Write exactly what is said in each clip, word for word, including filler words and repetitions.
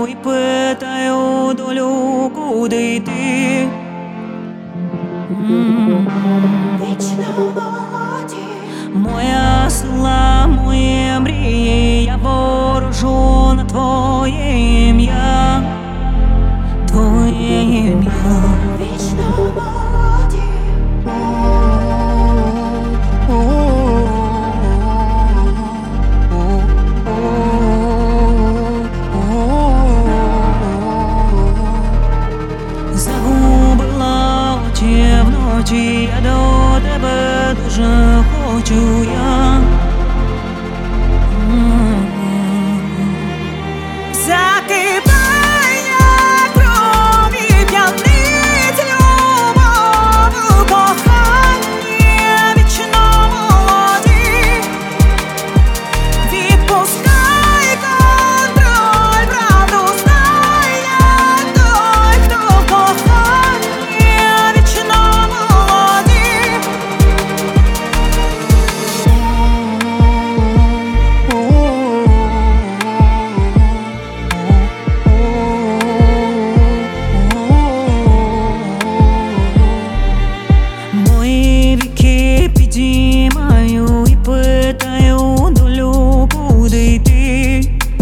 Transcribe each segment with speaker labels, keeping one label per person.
Speaker 1: маю і питаю долю, куди йти.
Speaker 2: Вічно молоді,
Speaker 1: Моя сила, мої мрії, я ворожу на твоє ім'я, твоє ім'я.
Speaker 2: вічно молоді,
Speaker 1: Загубила очі вночі, я до тебе дуже хочу я. Закипає кров і п'янить любов у коханні вічно молоді. Відпускай контроль, правду знає той, хто в коханні вічно молоді. Мої віки підіймаю і питаю долю, куди йти.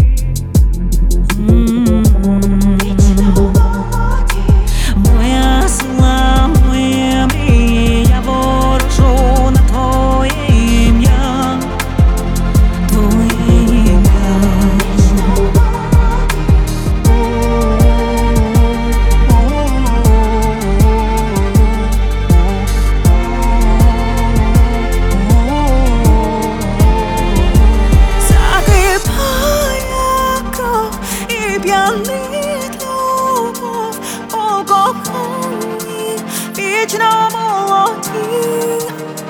Speaker 2: вічно молоді,
Speaker 1: Моя сила, мої мрії, я ворожу на твоє ім'я, твоє ім'я.
Speaker 2: вічно молоді,
Speaker 1: Закипає кров і п'янить любов у коханні вічно молоді.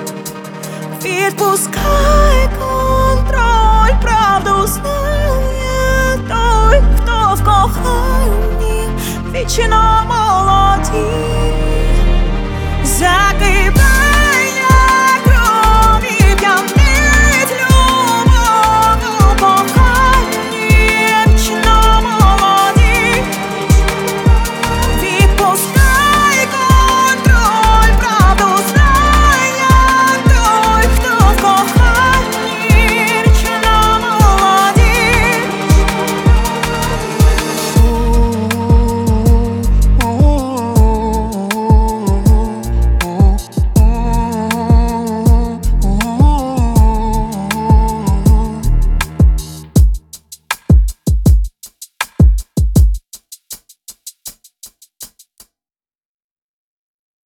Speaker 1: Відпускай контроль, правду знає той, хто в коханні вічно молоді.